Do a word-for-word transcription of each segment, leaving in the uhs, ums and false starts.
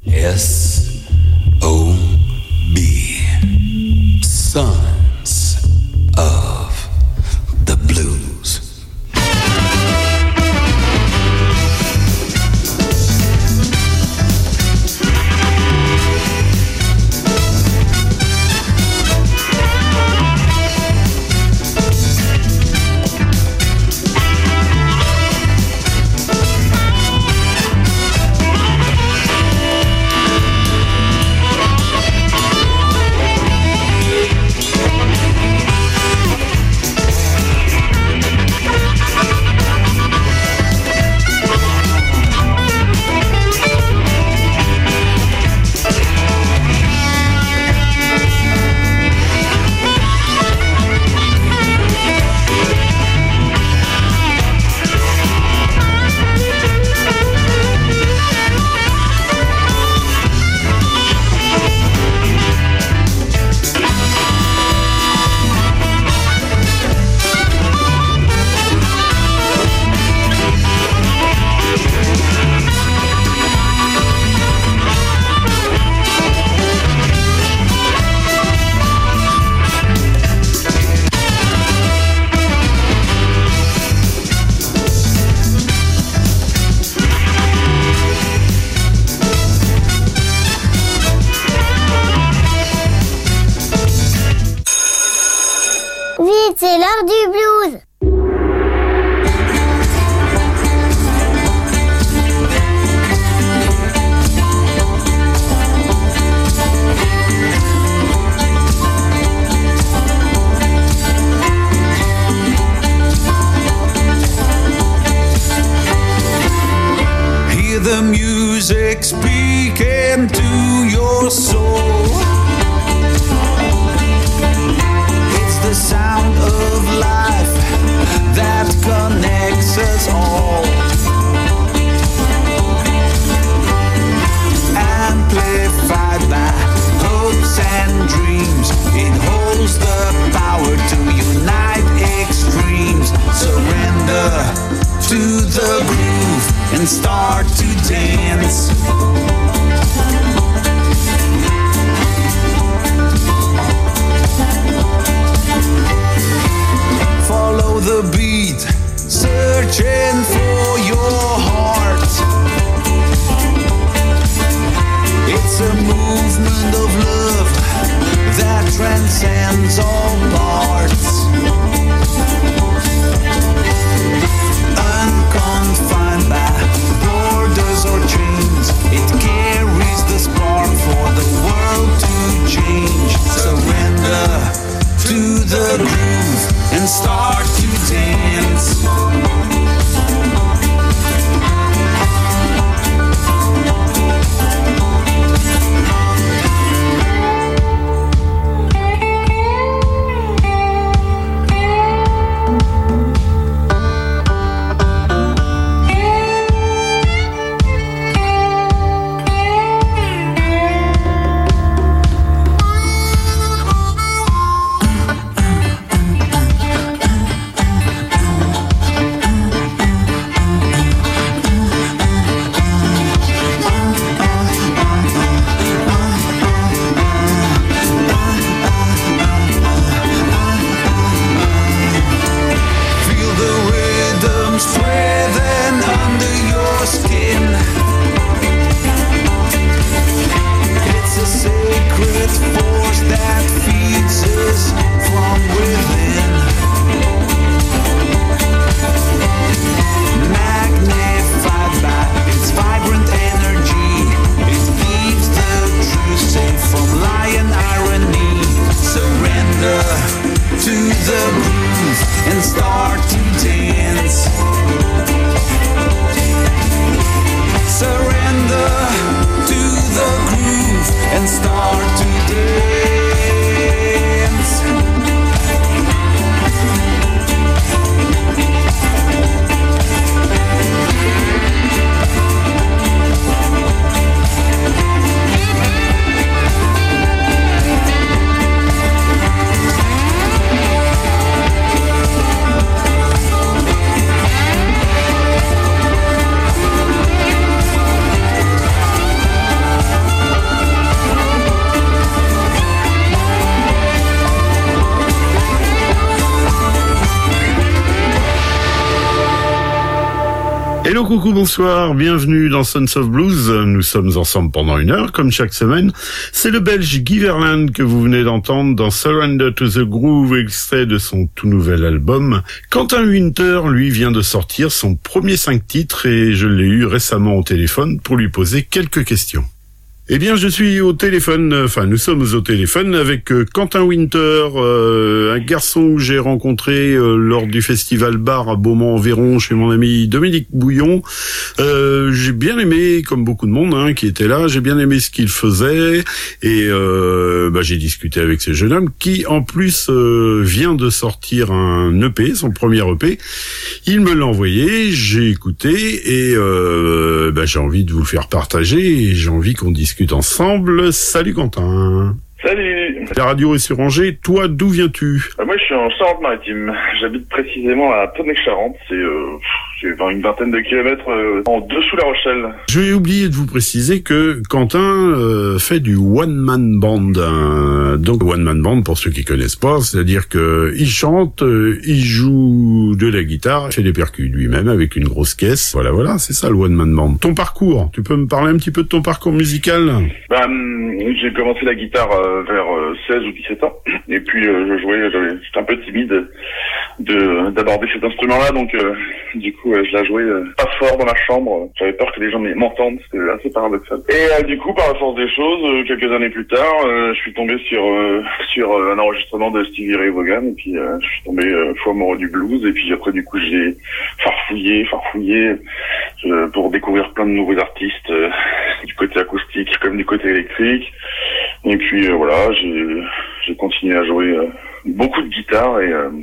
S O B, Sons of the Blues. C'est l'heure du blues. Hear the music speaking to your soul. The sound of life that connects us all. Amplified by hopes and dreams, it holds the power to unite extremes. Surrender to the groove and start to dance. Follow the beat, searching for your heart. It's a movement of love that transcends all parts. Unconfined by borders or chains, it carries the spark for the world to change. Surrender to the groove and start to dance. Bonjour, coucou, bonsoir, bienvenue dans Sons of Blues. Nous sommes ensemble pendant une heure, comme chaque semaine. C'est le Belge Guy Verlaine que vous venez d'entendre dans Surrender to the Groove, extrait de son tout nouvel album. Quentin Winter, lui, vient de sortir son premier cinq titres et je l'ai eu récemment au téléphone pour lui poser quelques questions. Eh bien, je suis au téléphone, enfin, nous sommes au téléphone avec euh, Quentin Winter, euh, un garçon que j'ai rencontré euh, lors du festival bar à Beaumont-en-Véron chez mon ami Dominique Bouillon. Euh, j'ai bien aimé, comme beaucoup de monde hein, qui était là, j'ai bien aimé ce qu'il faisait et euh, bah, j'ai discuté avec ce jeune homme qui, en plus, euh, vient de sortir un E P, son premier E P. Il me l'a envoyé, j'ai écouté et euh, bah, j'ai envie de vous le faire partager et j'ai envie qu'on discute ensemble. Salut Quentin. Salut. La radio est sur Angers. Toi, d'où viens-tu? euh, Moi, je suis en Charente-Maritime. J'habite précisément à Tonnet-Charente. C'est euh, c'est une vingtaine de kilomètres euh, en dessous La Rochelle. Je vais oublier de vous préciser que Quentin euh, fait du one-man band. Hein. Donc, one-man band, pour ceux qui connaissent pas, c'est-à-dire que il chante, euh, il joue de la guitare, il fait des percus lui-même avec une grosse caisse. Voilà, voilà, c'est ça le one-man band. Ton parcours, tu peux me parler un petit peu de ton parcours musical? Bah, j'ai commencé la guitare euh, vers euh, seize ou dix-sept ans. Et puis, euh, je jouais, j'étais un peu timide de d'aborder cet instrument-là, donc euh, du coup, euh, je la jouais euh, pas fort dans la chambre. J'avais peur que les gens m'entendent, c'était assez paradoxal. Et euh, du coup, par la force des choses, euh, quelques années plus tard, euh, je suis tombé sur euh, sur euh, un enregistrement de Stevie Ray Vaughan, et puis euh, je suis tombé euh, fou amoureux du blues, et puis après, du coup, j'ai farfouillé, farfouillé euh, pour découvrir plein de nouveaux artistes, euh, du côté acoustique comme du côté électrique. Et puis euh, voilà, j'ai j'ai continué à jouer euh, beaucoup de guitare et euh,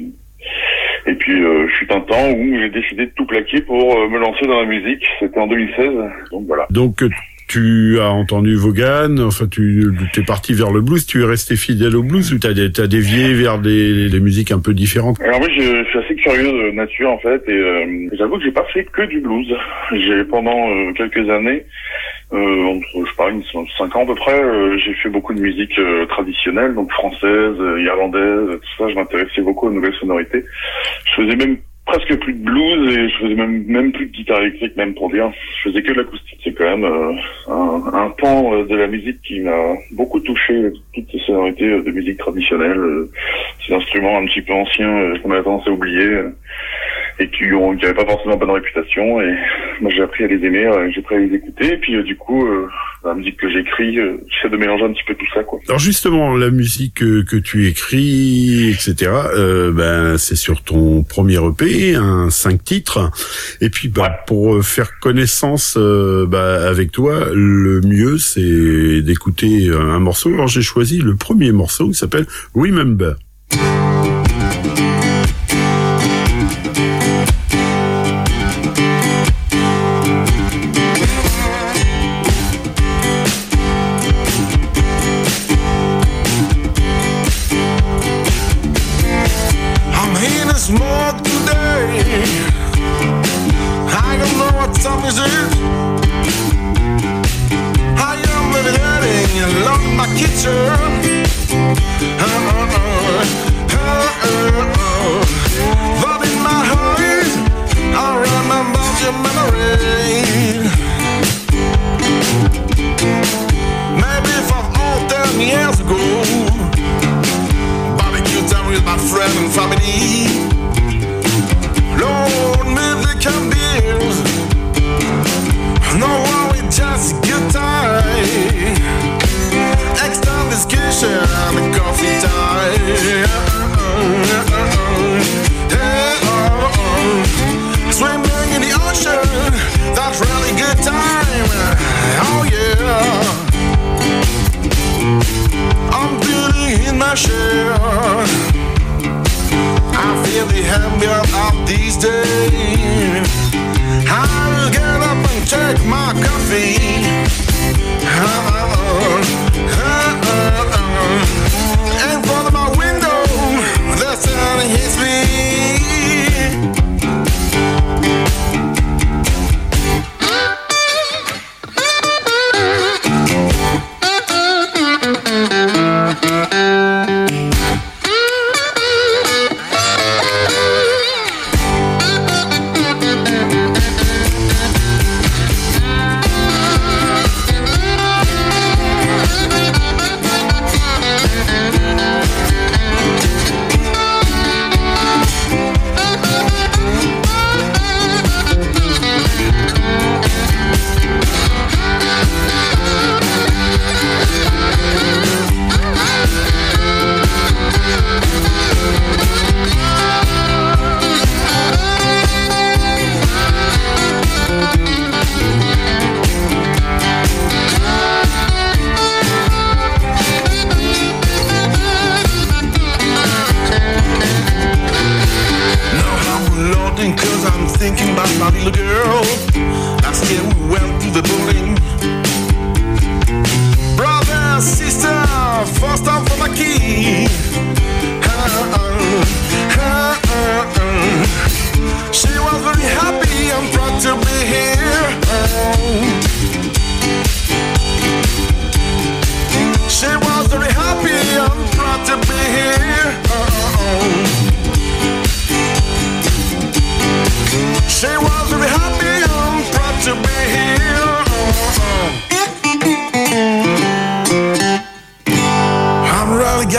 et puis euh, je suis un temps où j'ai décidé de tout plaquer pour euh, me lancer dans la musique. C'était en deux mille seize, donc voilà. Donc tu as entendu Vaughan, enfin tu es parti vers le blues, tu es resté fidèle au blues ou t'as t'as dévié vers des, des musiques un peu différentes? Alors oui, je, je suis assez curieux de nature en fait et euh, j'avoue que j'ai pas fait que du blues. J'ai pendant euh, quelques années Euh, entre, je sais pas, une, cinq ans à peu près, euh, j'ai fait beaucoup de musique euh, traditionnelle, donc française, euh, irlandaise, tout ça. Je m'intéressais beaucoup aux nouvelles sonorités. Je faisais même presque plus de blues et je faisais même même plus de guitare électrique, même pour dire. Je faisais que de l'acoustique. C'est quand même euh, un, un pan euh, de la musique qui m'a beaucoup touché, toutes ces sonorités euh, de musique traditionnelle, euh, ces instruments un petit peu anciens euh, qu'on a tendance à oublier. Euh, et qui ont qui n'avaient pas forcément bonne réputation et moi j'ai appris à les aimer, euh, j'ai appris à les écouter et puis euh, du coup euh, la musique que j'écris, euh, j'essaie de mélanger un petit peu tout ça quoi. Alors justement la musique que, que tu écris etc euh, ben c'est sur ton premier E P, un cinq titres et puis bah ouais. Pour faire connaissance euh, bah, avec toi le mieux c'est d'écouter un morceau. Alors j'ai choisi le premier morceau qui s'appelle Remember.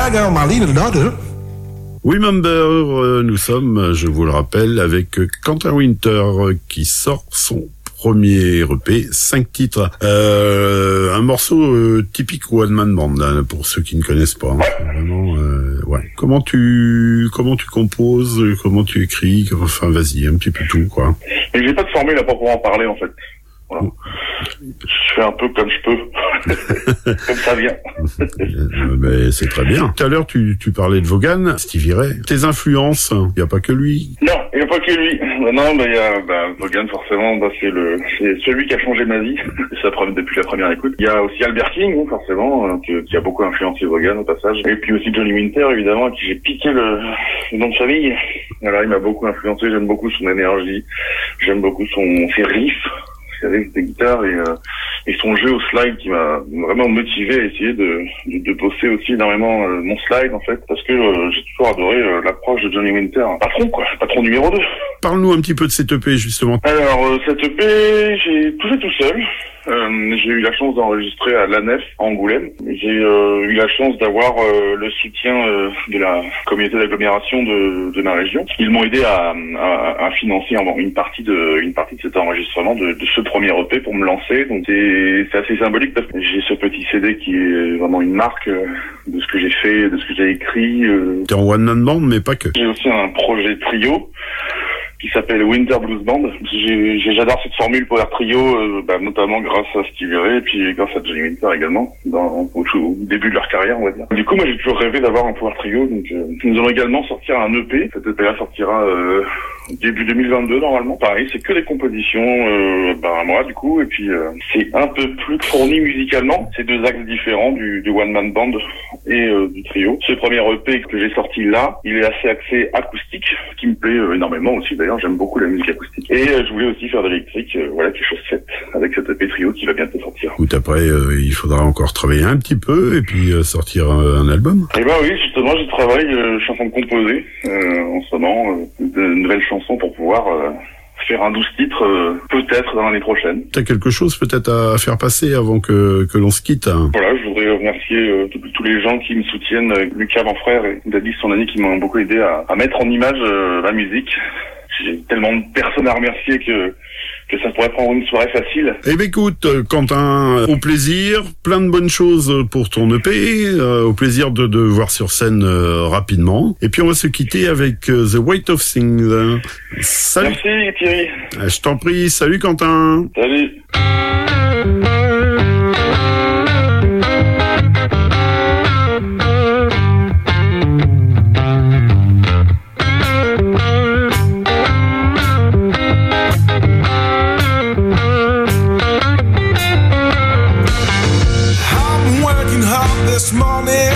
I got my little daughter. Remember, euh, nous sommes, je vous le rappelle, avec Quentin Winter euh, qui sort son premier E P, cinq titres. Euh, un morceau euh, typique One Man Band, hein, pour ceux qui ne connaissent pas. Hein. Vraiment, euh, ouais. Comment tu comment tu composes, comment tu écris, enfin vas-y, un petit peu tout, quoi. Et j'ai pas de formule à pouvoir en parler en fait. Voilà. Je fais un peu comme je peux, comme ça vient. Mais c'est très bien. Tout à l'heure, tu, tu parlais de Vaughan, Stevie Ray. Tes influences, il n'y a pas que lui. Non, il n'y a pas que lui. Non, bah, il y a bah, Vaughan, forcément, bah, c'est le, c'est celui qui a changé ma vie. Ça depuis la première écoute. Il y a aussi Albert King, forcément, euh, qui, qui a beaucoup influencé Vaughan au passage. Et puis aussi Johnny Winter, évidemment, à qui j'ai piqué le, le nom de famille. Alors, il m'a beaucoup influencé. J'aime beaucoup son énergie. J'aime beaucoup son ses riffs. Avec des guitares et, euh, et son jeu au slide qui m'a vraiment motivé à essayer de, de, de bosser aussi énormément euh, mon slide en fait, parce que euh, j'ai toujours adoré euh, l'approche de Johnny Winter. Patron quoi, patron numéro deux. Parle-nous un petit peu de cette E P justement. Alors euh, cette E P, j'ai tout fait tout seul. Euh, j'ai eu la chance d'enregistrer à l'A N E F à Angoulême. J'ai euh, eu la chance d'avoir euh, le soutien euh, de la communauté d'agglomération de, de ma région. Ils m'ont aidé à, à, à financer une partie de une partie de cet enregistrement de, de ce premier E P pour me lancer. Donc c'est, c'est assez symbolique parce que j'ai ce petit C D qui est vraiment une marque euh, de ce que j'ai fait, de ce que j'ai écrit. Euh. T'es en one man band mais pas que. J'ai aussi un projet trio qui s'appelle Winter Blues Band. J'ai, j'ai, j'adore cette formule pour leur trio, euh, bah, notamment grâce à Stevie Ray et puis grâce à Johnny Winter également, dans, au, au début de leur carrière, on va dire. Du coup, moi, j'ai toujours rêvé d'avoir un power trio, donc euh, nous allons également sortir un E P. Cet E P-là sortira euh, début deux mille vingt-deux, normalement. Pareil, c'est que des compositions, euh, bah, à moi, du coup, et puis euh, c'est un peu plus fourni musicalement. C'est deux axes différents du, du One Man Band et euh, du trio. Ce premier E P que j'ai sorti là, il est assez axé acoustique, ce qui me plaît euh, énormément aussi, d'ailleurs. J'aime beaucoup la musique acoustique. Et euh, je voulais aussi faire de l'électrique, euh, voilà, quelque chose fait avec cet E P trio qui va bientôt sortir. Ou après, euh, il faudra encore travailler un petit peu et puis euh, sortir un, un album. Eh ben oui, justement, je travaille, euh, je suis en train de composer euh, en ce moment euh, de nouvelles chansons pour pouvoir euh, faire un douze titres euh, peut-être dans l'année prochaine. T'as quelque chose peut-être à faire passer avant que, que l'on se quitte, hein. Voilà, je voudrais remercier euh, tous les gens qui me soutiennent, euh, Lucas, mon frère, et Daddy, son ami, qui m'ont beaucoup aidé à, à mettre en image euh, la musique. J'ai tellement de personnes à remercier que que ça pourrait prendre une soirée facile. Eh bien écoute, Quentin, au plaisir, plein de bonnes choses pour ton E P, euh, au plaisir de, de voir sur scène euh, rapidement. Et puis on va se quitter avec euh, The Weight of Things. Salut. Merci Thierry. Euh, je t'en prie, salut Quentin. Salut. This morning,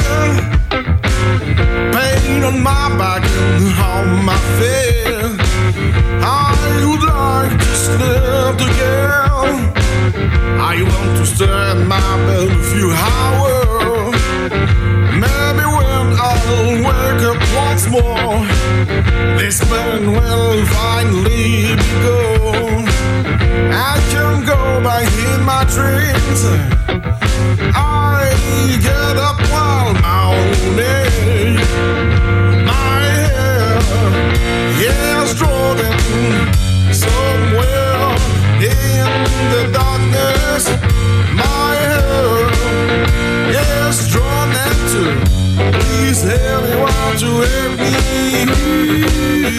pain on my back and on my face. I would like to sleep again. I want to stay in my bed a few hours. Maybe when I'll wake up once more, this pain will finally be gone. I can go back in my dreams. I get up while moaning. My hair is drowning somewhere in the darkness. My hair is drowning too. Please anyone to help me.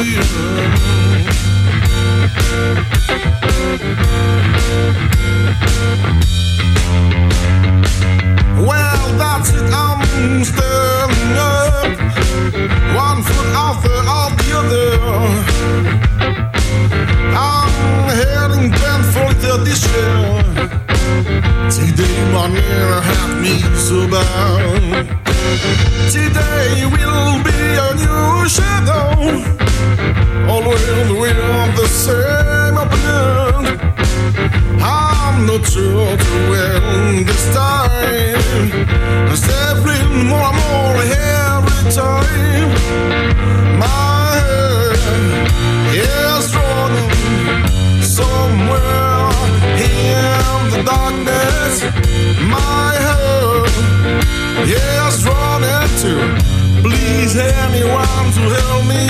Well, that's it, I'm standing up, one foot after the other. I'm heading painfully to this year. Today morning had me so bad. Today will be a new shadow, always with the same opinion. I'm not sure to win this time. I'm stepping more and more every time. My head is running somewhere in the darkness. My head is running to please anyone to help me.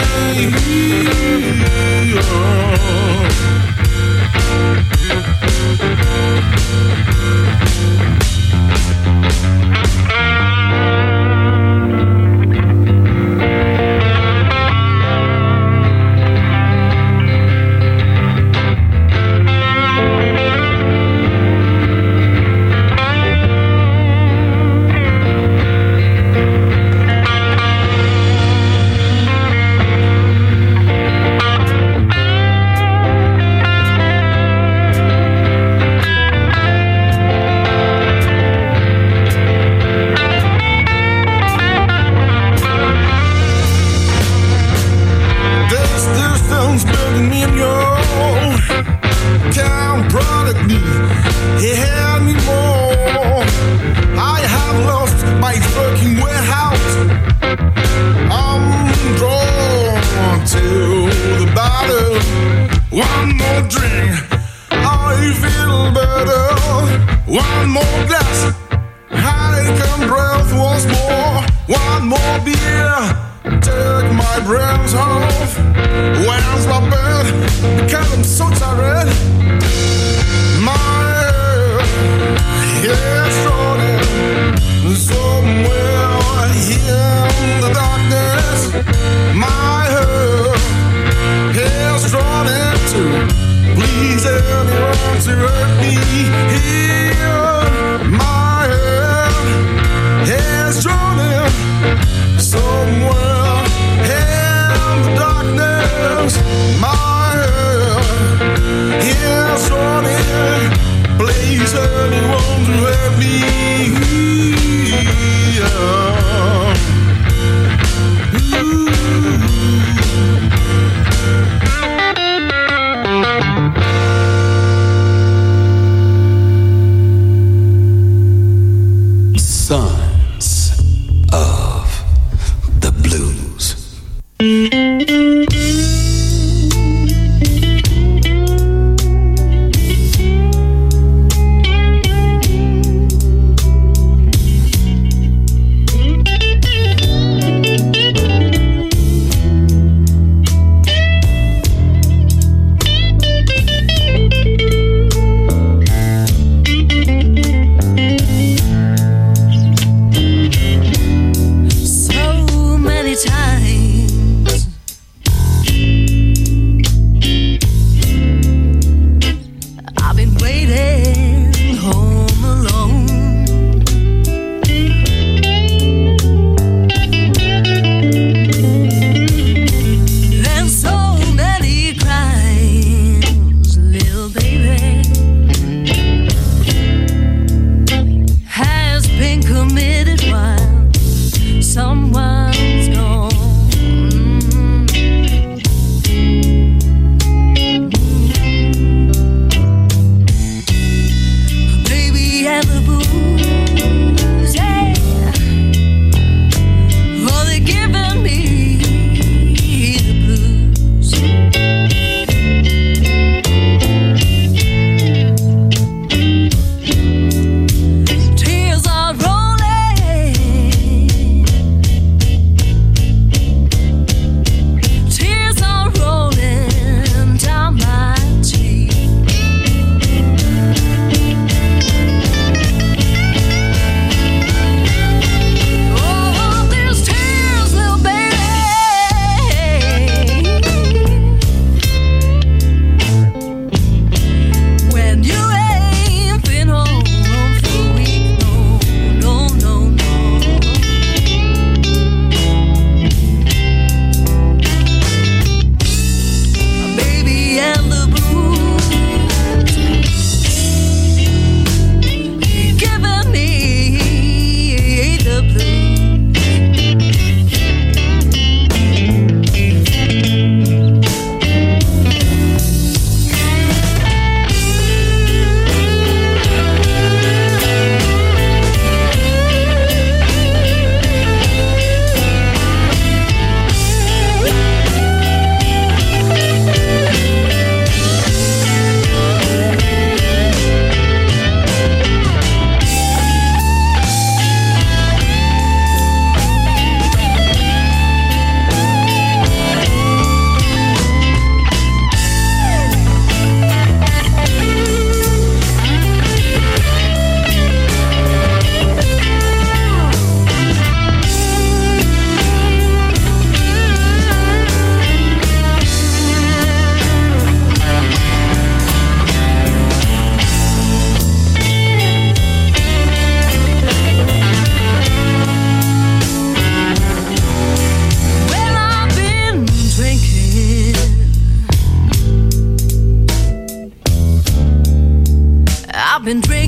My head is running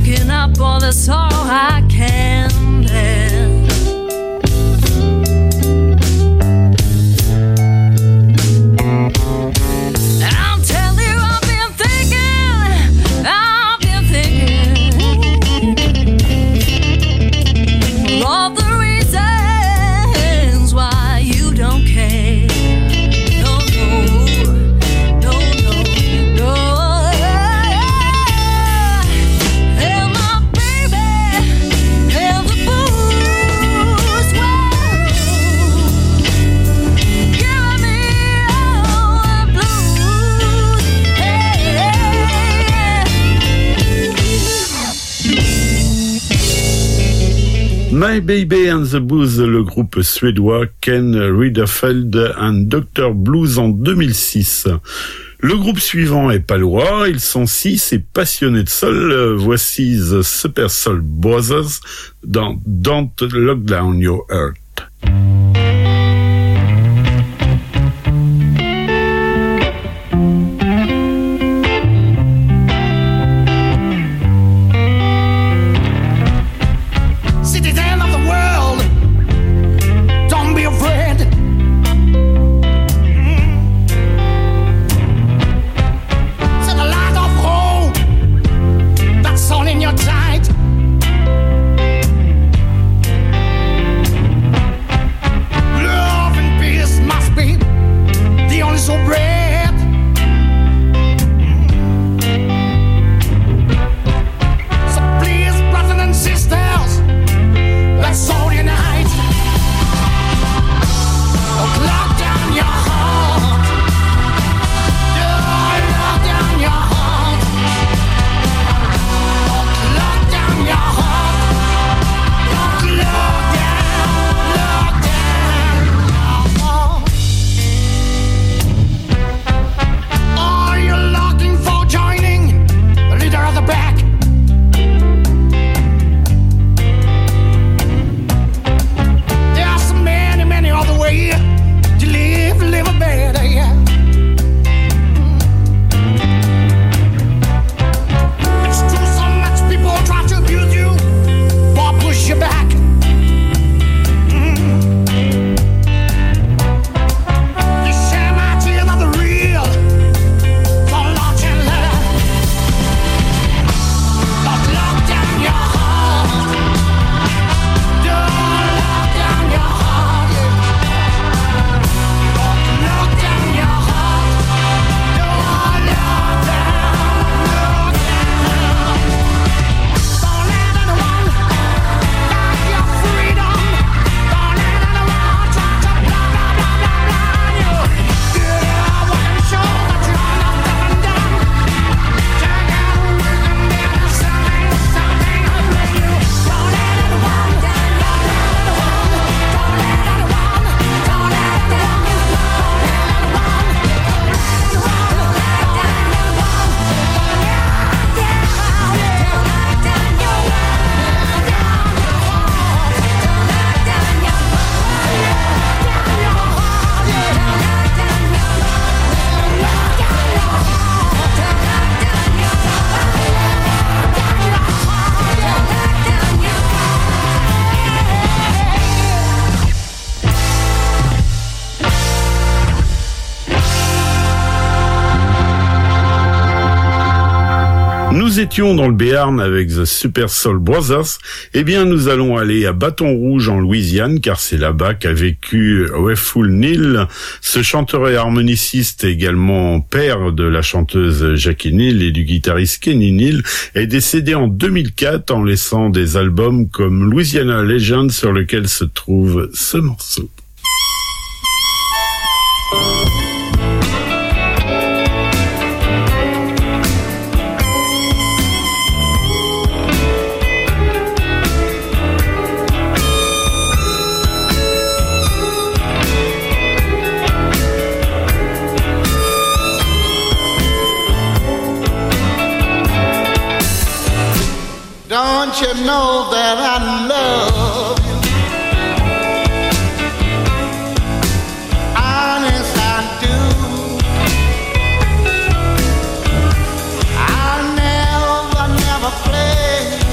making up for the sorrow I can't bear. I'll tell you, I've been thinking, I've been thinking of the reasons why you don't care. No, no, no, no, no. And my baby, and the blues, well, giving me all the blues. My Baby and the Blues, le groupe suédois Ken Ridderfeld and docteur Blues en deux mille six. Le groupe suivant est palois, ils sont six et passionnés de soul. Voici The Super Soul Brothers dans Don't Lock Down Your Heart. Citizen of the world, don't be afraid. Set a light of hope that's on in your sight. Love and peace must be the only so bread. So please, brothers and sisters, let's all unite. Don't lock down your heart. Don't lock down your heart. Don't lock down your heart. Don't lock down, lock down your heart. Are you looking for joining the leader of the pack? There are so many, many other ways to live, live a better, yeah. It's true, so much people try to abuse you or push you back. Mm. You share my tears of the real, for launch and love. Don't lock down your heart. Don't lock down your heart. Don't lock down your heart. Don't lock down, lock down. Don't let anyone knock your freedom. Don't let anyone try to blah, blah, blah, blah, blah you. Yeah, I want to show that you're not up and down. Check out a rhythm, there's something, something with you. Don't let anyone, don't let anyone, don't let anyone, don't let anyone, don't let Nous étions dans le Béarn avec The Super Soul Brothers. Eh bien, nous allons aller à Bâton Rouge en Louisiane, car c'est là-bas qu'a vécu Weful Neal. Ce chanteur et harmoniciste, également père de la chanteuse Jackie Neal et du guitariste Kenny Neal, est décédé en deux mille quatre en laissant des albums comme Louisiana Legend, sur lequel se trouve ce morceau. Don't you know that I love you? Honest, I do. I'll never, never play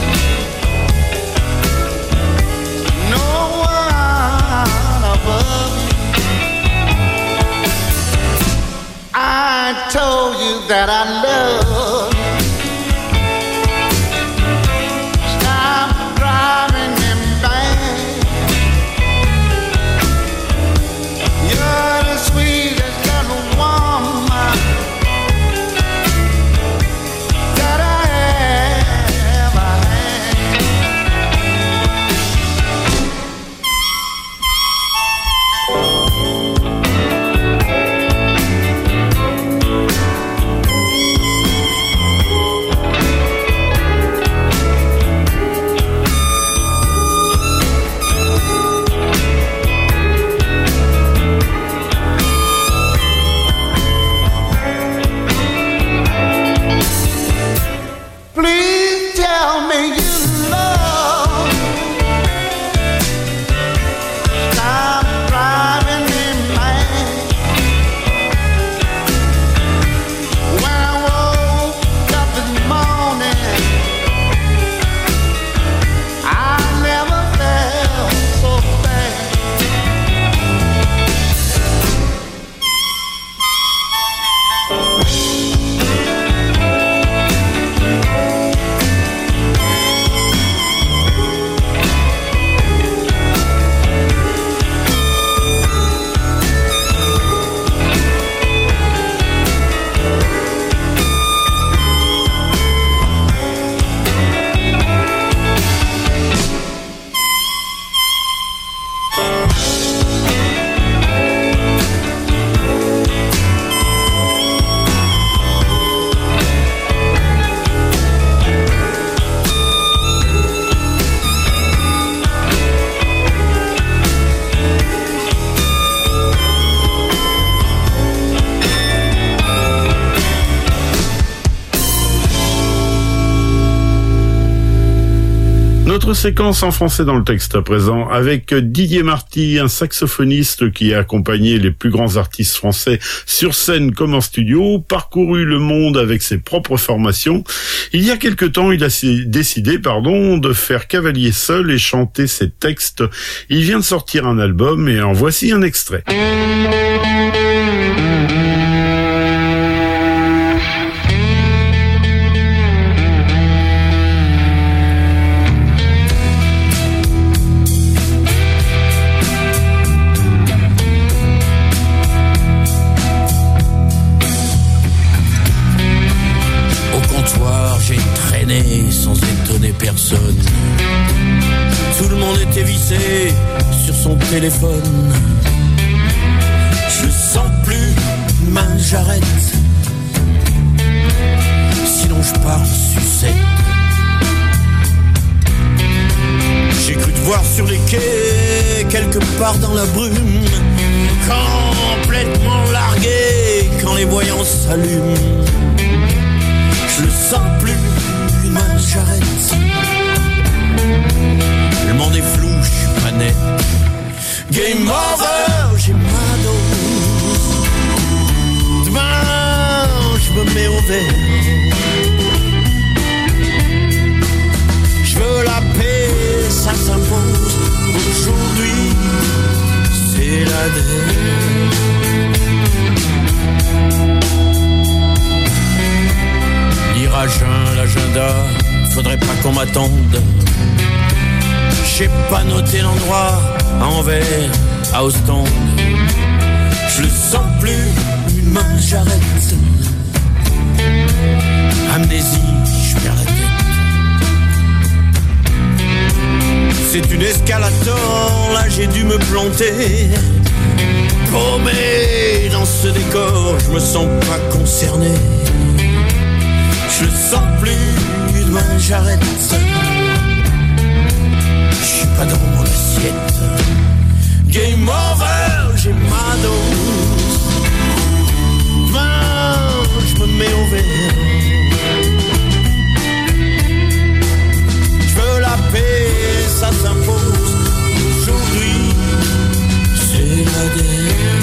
Notre séquence en français dans le texte à présent, avec Didier Marty, un saxophoniste qui a accompagné les plus grands artistes français sur scène comme en studio, parcouru le monde avec ses propres formations. Il y a quelque temps, il a décidé, pardon, de faire cavalier seul et chanter ses textes. Il vient de sortir un album et en voici un extrait. Sans étonner personne, tout le monde était vissé sur son téléphone. Je sens plus, main j'arrête, sinon je parle sucette. J'ai cru te voir sur les quais, quelque part dans la brume, complètement largué quand les voyants s'allument. Je le sens plus, main j'arrête. Le monde est flou, je suis pas net. Game over, j'ai ma dose. Demain, je me mets au vert. Je veux la paix, ça s'impose. Aujourd'hui, c'est la dernière. Lire à jeun l'agenda, faudrait pas qu'on m'attende. J'ai pas noté l'endroit, à Anvers, à Ostende. Je le sens plus, une main j'arrête. Amnésie, je perds la tête. C'est une escalator, là j'ai dû me planter. Paumé dans ce décor, je me sens pas concerné. Je le sens plus, demain j'arrête. Je suis pas dans mon assiette. Game over, j'ai ma dose. Demain, je me mets au vert. Je veux la paix, ça s'impose. Aujourd'hui, c'est la dernière.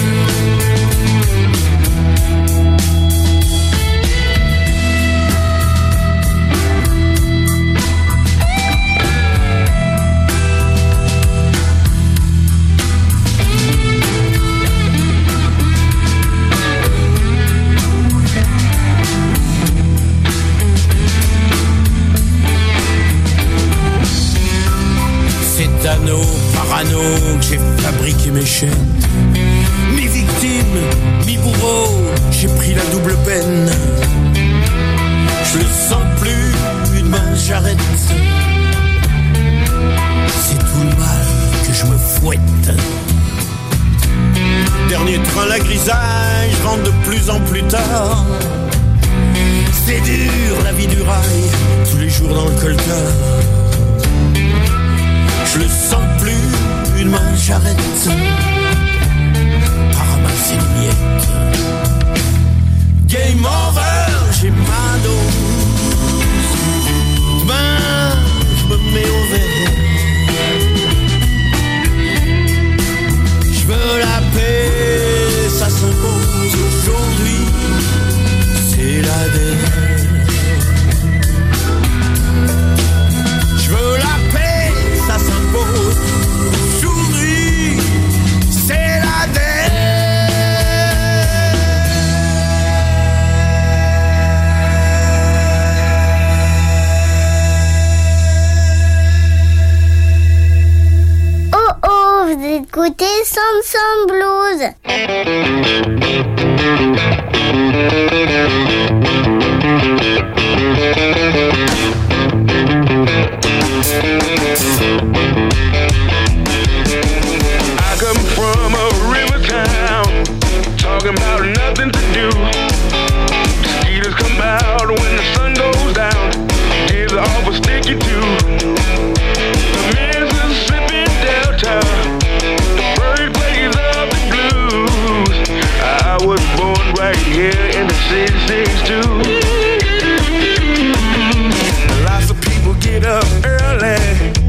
Anneau par anneau que j'ai fabriqué mes chaînes. Mi-victime, mi-bourreau, j'ai pris la double peine. Je le sens plus, une main j'arrête. C'est tout le mal que je me fouette. Dernier train la grisaille, je rentre de plus en plus tard. C'est dur la vie du rail, tous les jours dans le coltard. Je le sens plus, une main j'arrête. À ramasser les miettes. Game over, j'ai ma dose. Demain, je me mets au vert. Je veux la paix, ça s'impose. Aujourd'hui, c'est la dernière. Je veux la paix, ça s'impose. Aujourd'hui, c'est la dernière. Oh oh, vous écoutez Samson Blues. I come from a river town, talking about nothing to do. Mosquitoes come out when the sun goes down. Kids are awful sticky too. The Mississippi Delta, the birthplace of the blues. I was born right here in the city six two. Lots of people get up early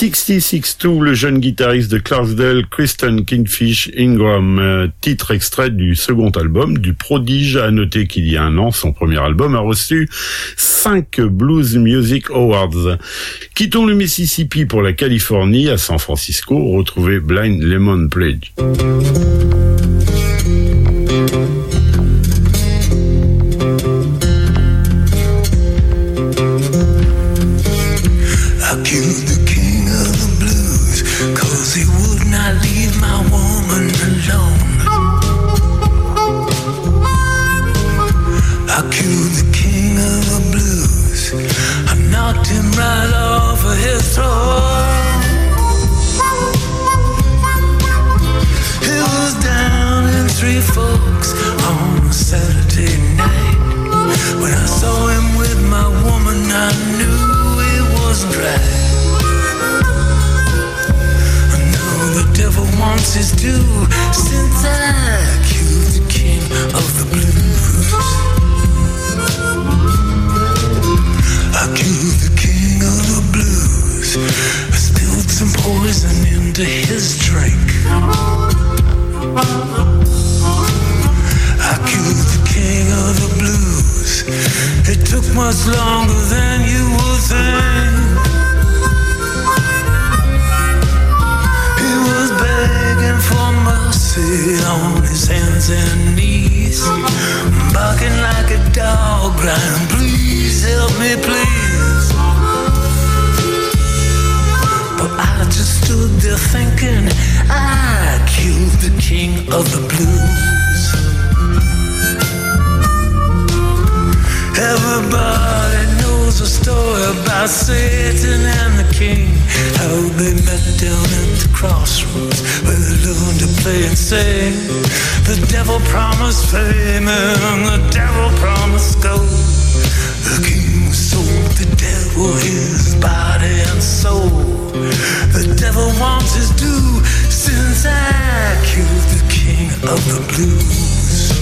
soixante-six deux, le jeune guitariste de Clarksdale, Kristen Kingfish Ingram, euh, titre extrait du second album du prodige. À noter qu'il y a un an, son premier album a reçu cinq Blues Music Awards. Quittons le Mississippi pour la Californie, à San Francisco, retrouvez Blind Lemon Pledge. I killed the king of the blues, 'cause he would not leave my woman alone. I killed the king of the blues, I knocked him right off of his throne. He was down in Three Forks on a Saturday night. When I saw him with my woman, I knew it wasn't right. I know the devil wants his due, since I killed the king of the blues. I killed the king of the blues, I spilled some poison into his drink. I killed the king of the blues, it took much longer than you would think. He was begging for mercy on his hands and knees, barking like a dog, crying, please help me, please. But I just stood there thinking, I killed the king of the blues. Everybody knows a story about Satan and the king, how they met down at the crossroads where they learned to play and sing. The devil promised fame and the devil promised gold. The king sold the devil his body and soul. The devil wants his due, since I killed the king of the blues.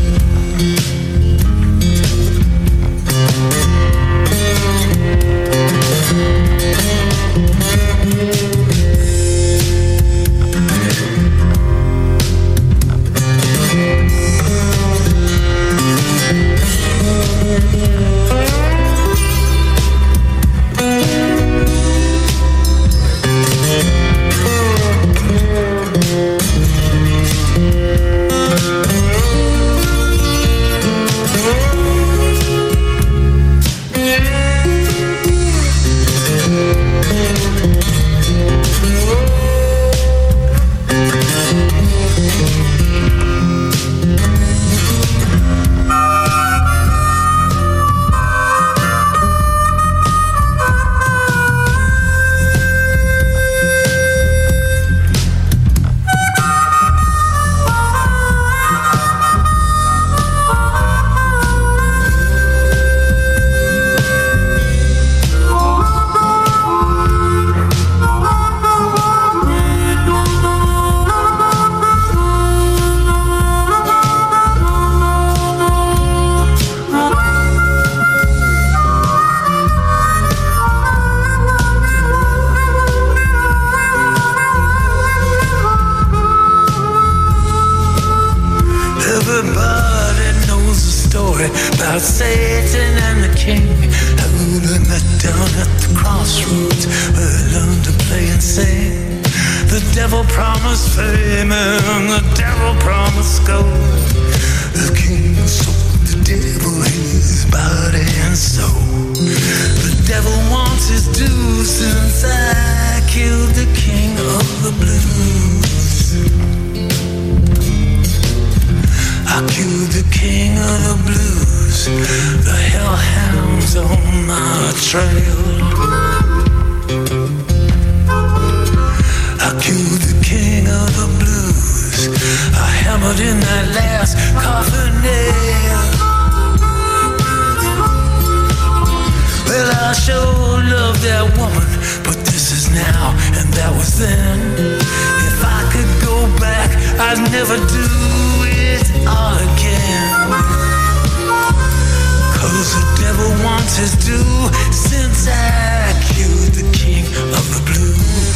about Satan and the king, how they met down at the crossroads where they learned to play and sing. The devil promised fame and the devil promised gold. The king sold the devil his body and soul. The devil wants his due since I killed the king of the blues. I killed the king of the blues, the hellhounds on my trail. I killed the king of the blues, I hammered in that last coffin nail. Well, I sure loved that woman, but this is now and that was then. If I could go back, I'd never do it all again. Oh, the devil wants his due since I killed the king of the blues.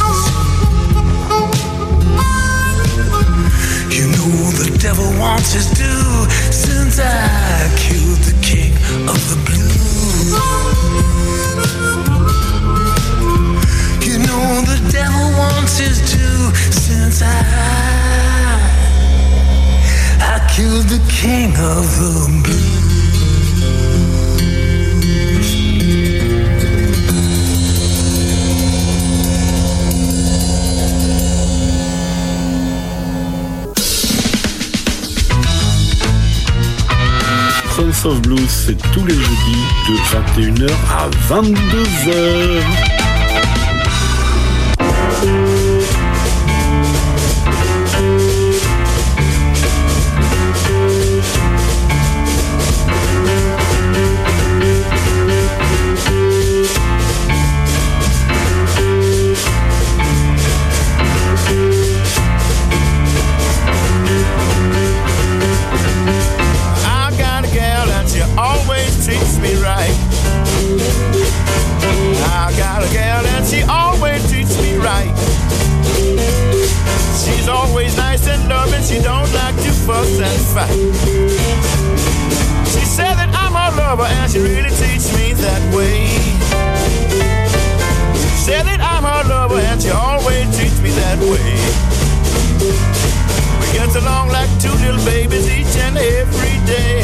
You know the devil wants his due since I killed the king of the blues. You know the devil wants his due since I I killed the king of the blues. Sons of Blues, c'est tous les jeudis de vingt et une heures à vingt-deux heures. Treats me right. I got a gal and she always treats me right. She's always nice and loving, she don't like to fuss and fight. She said that I'm her lover and she really treats me that way. She said that I'm her lover and she always treats me that way. We get along like two little babies each and every day.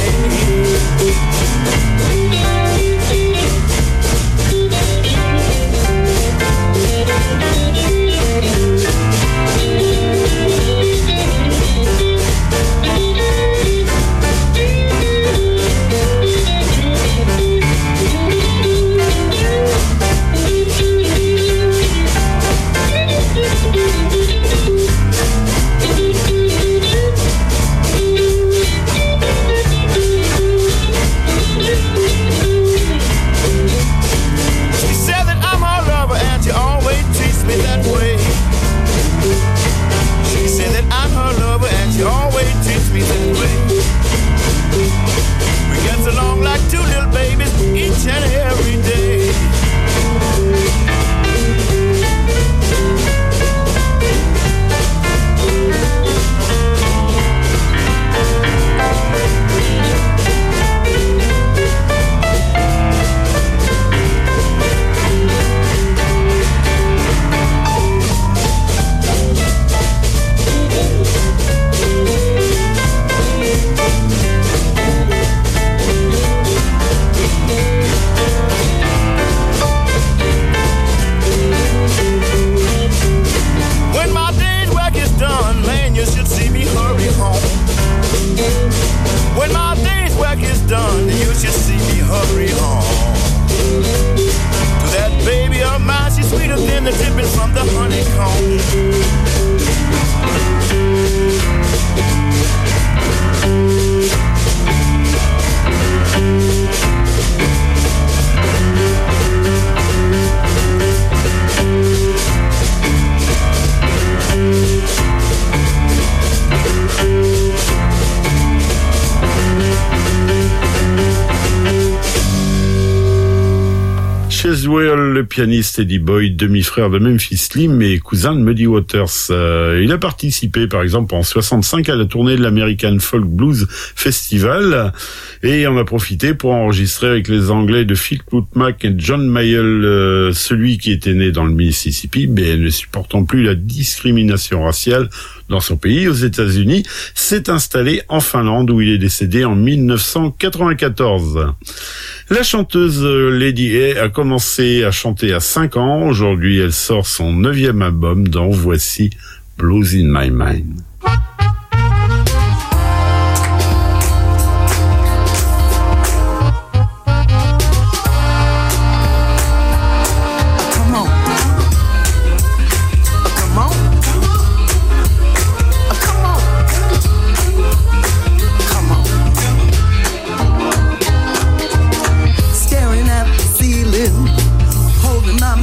She always treats me that way. We get along like two little babies each and every day. When my day's work is done, you should see me hurry home to that baby of mine. She's sweeter than the dripping from the honeycomb. Cheswell, le pianiste Eddie Boyd, demi-frère de Memphis Slim et cousin de Muddy Waters. Euh, il a participé, par exemple, en soixante-cinq à la tournée de l'American Folk Blues Festival et en a profité pour enregistrer avec les Anglais de Fleetwood Mac et John Mayall, euh, celui qui était né dans le Mississippi, mais ne supportant plus la discrimination raciale dans son pays, aux États-Unis, s'est installé en Finlande où il est décédé en mille neuf cent quatre-vingt-quatorze. La chanteuse Lady A a commencé à chanter à cinq ans. Aujourd'hui, elle sort son neuvième album dont voici Blues in My Mind.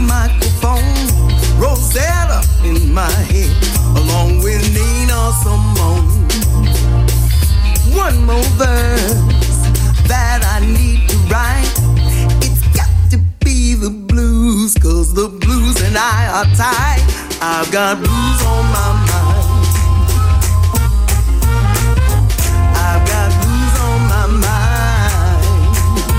Rosetta in my head, along with Nina, some are tight. I've got blues on my mind. I've got blues on my mind.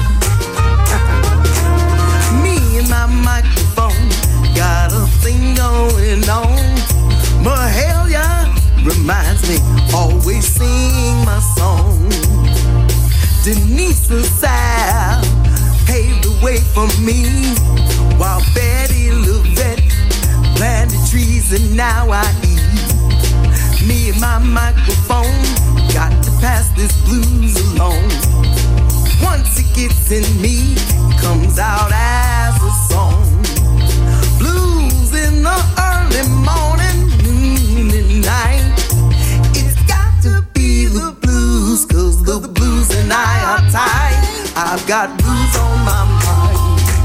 Me and my microphone got a thing going on. Mahalia reminds me, always sing my song. Denise LaSalle paved the way for me, while Betty LaVette planted trees and now I eat. Me and my microphone got to pass this blues along. Once it gets in me, it comes out as a song. Blues in the early morning, noon and night. It's got to be the blues, cause the blues and I are tight. I've got blues on my mind.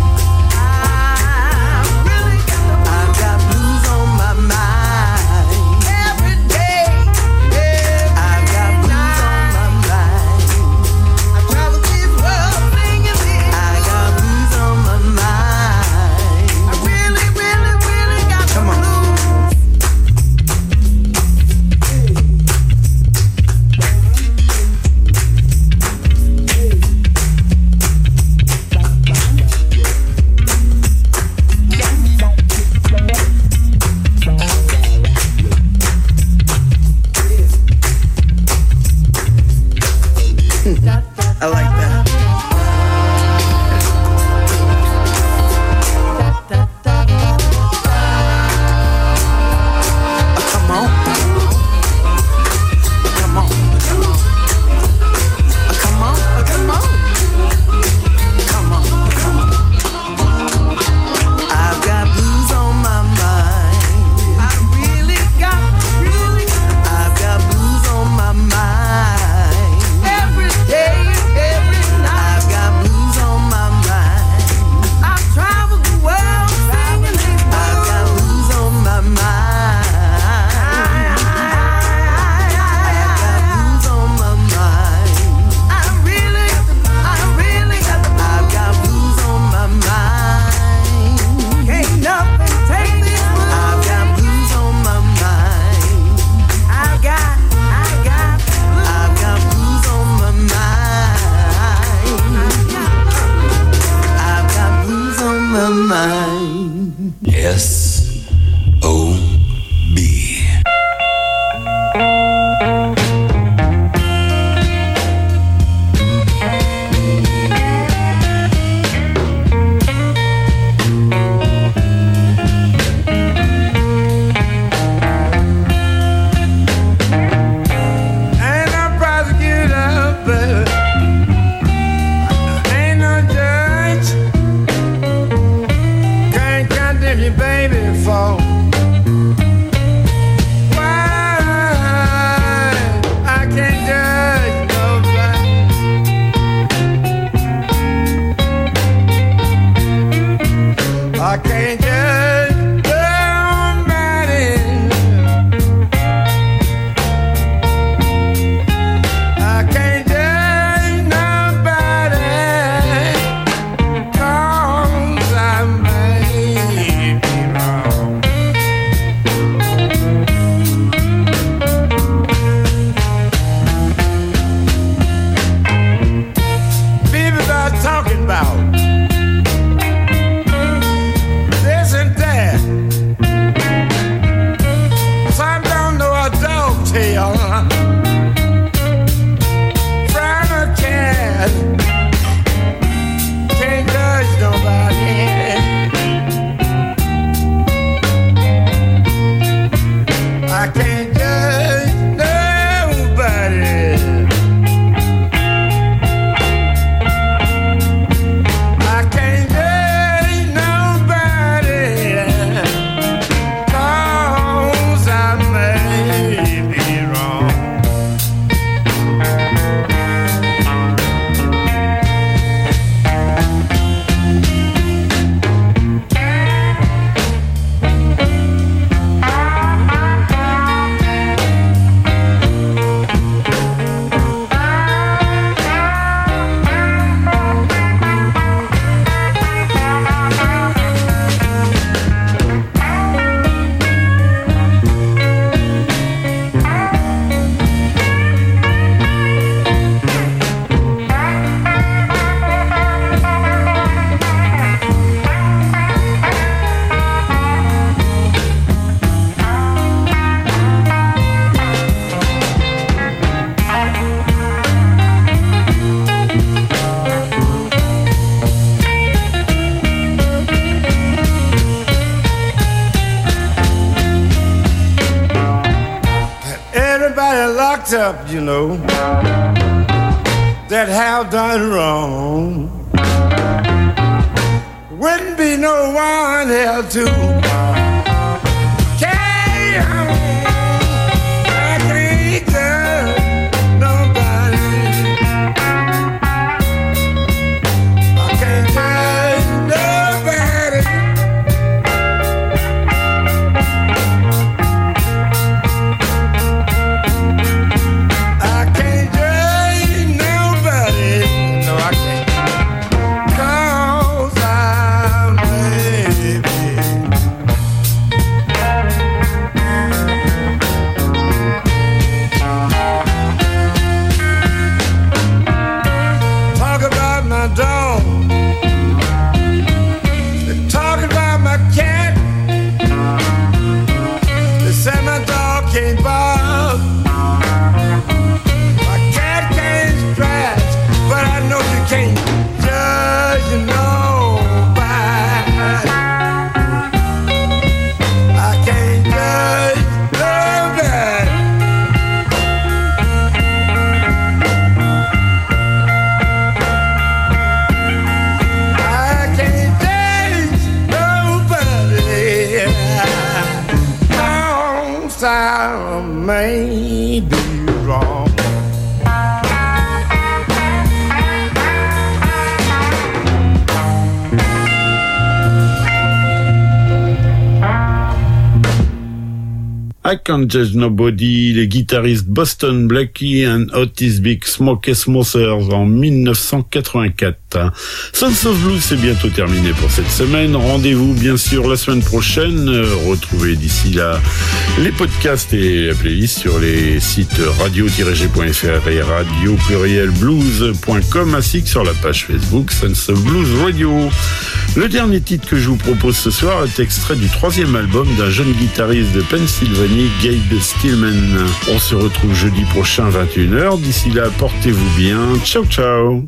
I like that. Oh, come on. Come on. Oh, come on. Oh, come on. Come on. Come on. I've got blues on my mind. I really got, really. I've got blues on my mind. Every day. S O B. I locked up, you know, that have done wrong. Wouldn't be no one else to carry on. I can't judge nobody. I can't judge nobody. I can't judge nobody. No, I can't. 'Cause I'm baby. Talk about my dog. They talk about my cat. They say my dog can't bark. My cat can't scratch. But I know you can't judge nobody. I can't judge nobody. I can't judge nobody. Wrong side may be wrong. I Can't Judge Nobody, les guitaristes Boston Blackie and Otis Big Smoke Smokers en dix-neuf cent quatre-vingt-quatre. Sons of Blues, c'est bientôt terminé pour cette semaine. Rendez-vous bien sûr la semaine prochaine. Retrouvez d'ici là les podcasts et la playlist sur les sites radio-g point f r et radio pluriel blues point com ainsi que sur la page Facebook Sons of Blues Radio. Le dernier titre que je vous propose ce soir est extrait du troisième album d'un jeune guitariste de Pennsylvanie, Gabe Stillman. On se retrouve jeudi prochain vingt et une heures. D'ici là, portez-vous bien. Ciao, ciao.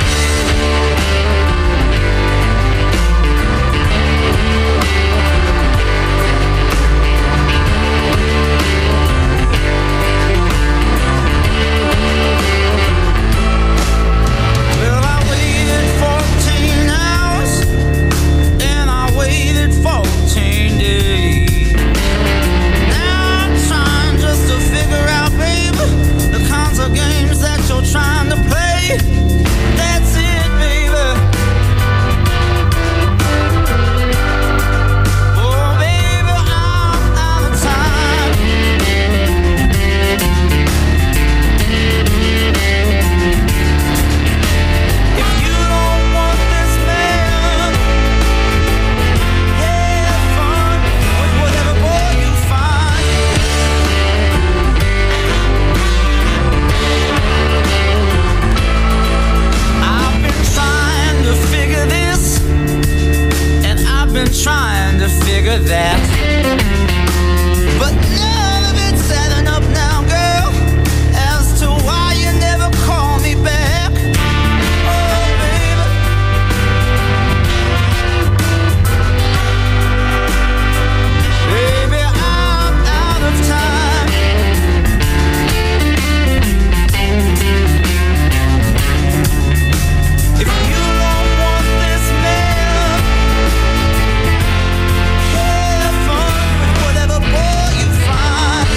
Well, I waited fourteen hours and I waited fourteen days. Now I'm trying just to figure out, baby, the kinds of games that you're trying to play. That's it, baby. Oh, baby, I'm out of time. If you don't want this man, have fun with whatever boy you find. I've been trying to figure this, and I've been trying to figure that. But none of it's adding up now, girl, as to why you never call me back. Oh, baby. Baby, I'm out of time. If you don't want this man, have fun with whatever boy you find.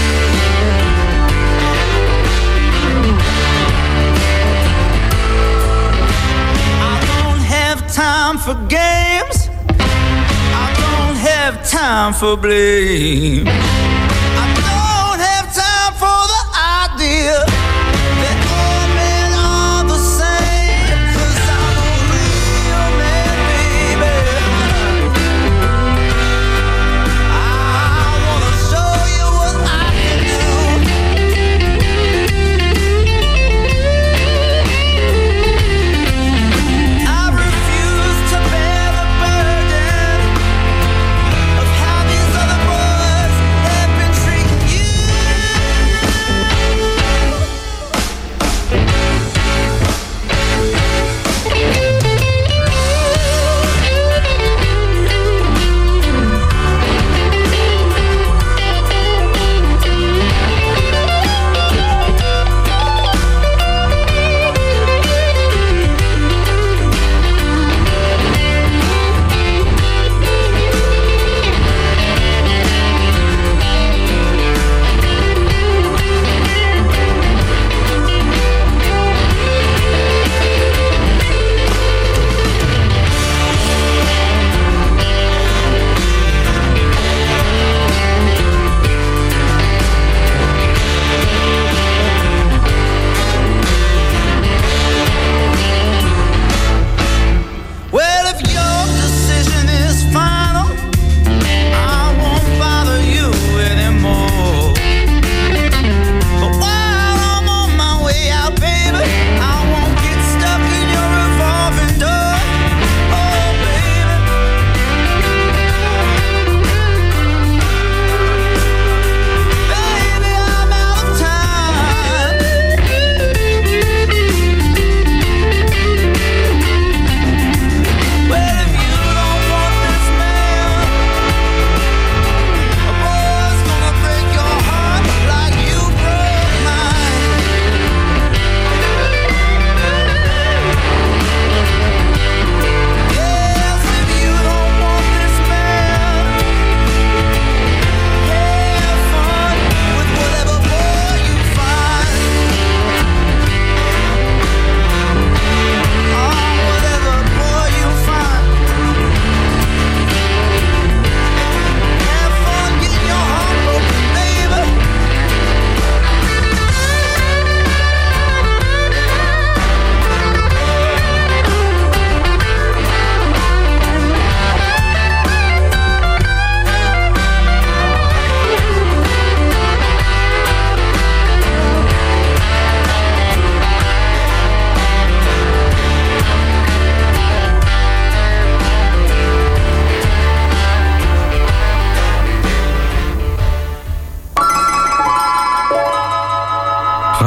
I don't have time for games. I don't have time for blame. I don't have time for the idea that all men are the same. 'Cause I'm a real man, baby. I wanna show you what I can do. I refuse to bear the burden of how these other boys have been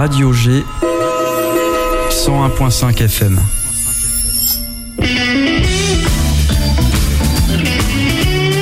Radio G cent un virgule cinq F M.